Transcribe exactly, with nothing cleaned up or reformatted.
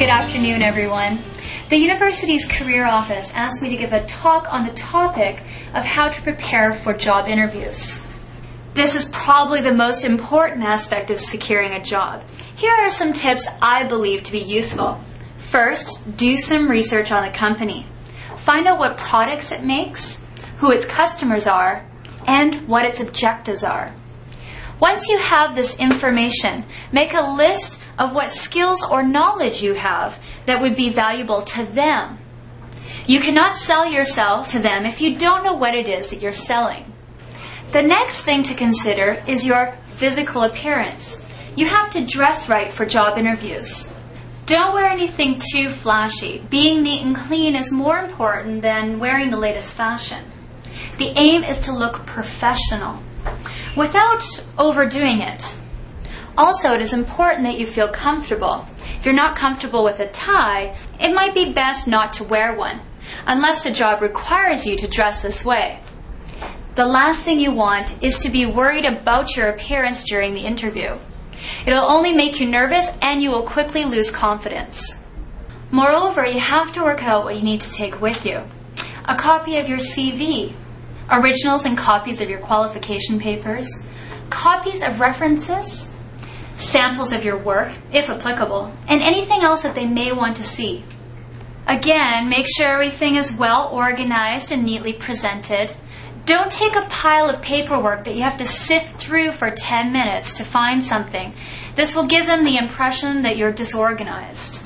Good afternoon, everyone. The university's career office asked me to give a talk on the topic of how to prepare for job interviews. This is probably the most important aspect of securing a job. Here are some tips I believe to be useful. First, do some research on the company. Find out what products it makes, who its customers are, and what its objectives are. Once you have this information, make a list of what skills or knowledge you have that would be valuable to them. You cannot sell yourself to them if you don't know what it is that you're selling. The next thing to consider is your physical appearance. You have to dress right for job interviews. Don't wear anything too flashy. Being neat and clean is more important than wearing the latest fashion. The aim is to look professional without overdoing it. Also, it is important that you feel comfortable. If you're not comfortable with a tie, it might be best not to wear one, unless the job requires you to dress this way. The last thing you want is to be worried about your appearance during the interview. It'll only make you nervous and you will quickly lose confidence. Moreover, you have to work out what you need to take with you. A copy of your C V, originals and copies of your qualification papers, copies of references, samples of your work, if applicable, and anything else that they may want to see. Again, make sure everything is well organized and neatly presented. Don't take a pile of paperwork that you have to sift through for ten minutes to find something. This will give them the impression that you're disorganized.